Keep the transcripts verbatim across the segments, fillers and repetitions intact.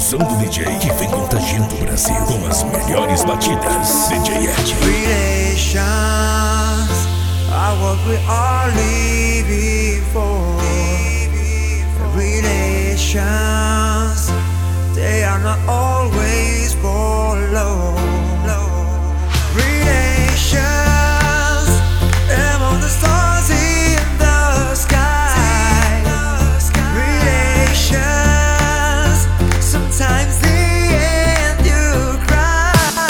som do D J que vem contagiando o Brasil com as melhores batidas. D J Ed. Relations are what we are living for. Relations, they are not always for love. Relations, among the stars in the sky. Relations, sometimes the end you cry.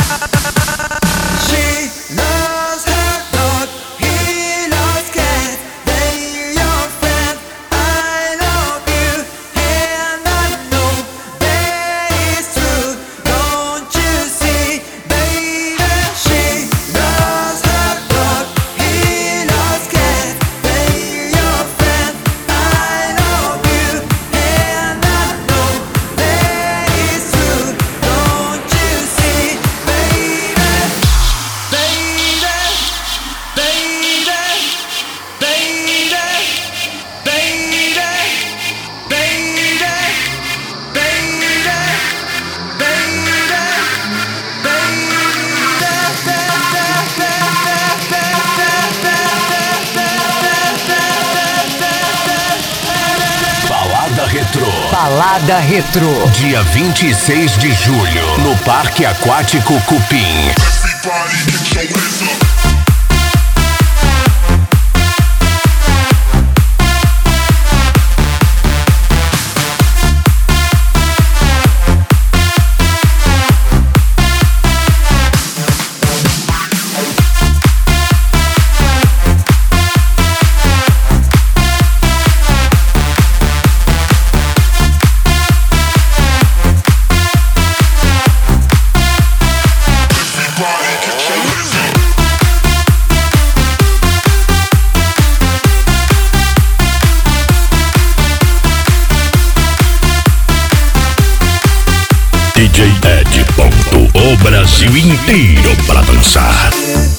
She loves her dog, he loves cats. They your friend, I love you, and I know that it's true. Don't you see, baby? She loves her dog, he loves cats. They your friend, I love you, and I know that it's true. Don't you see, baby? Baby, baby, baby, baby, Balada Retrô. Balada Retrô. Dia vinte e seis de julho, no Parque Aquático Cupim. Everybody get your hands up. Everybody get your hands up. D J Ed. Ponto. O Brasil inteiro pra dançar.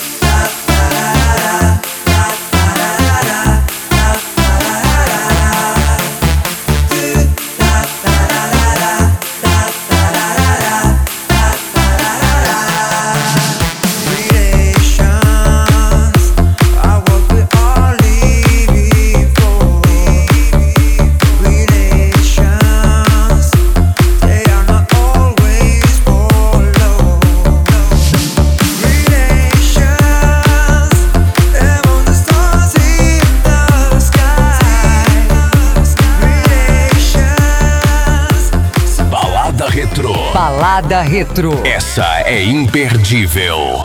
Relations are what we are living for. Relations, they are not always for love. Relations, among the stars in the sky. Relations. Balada Retrô. Balada Retrô. Essa é imperdível.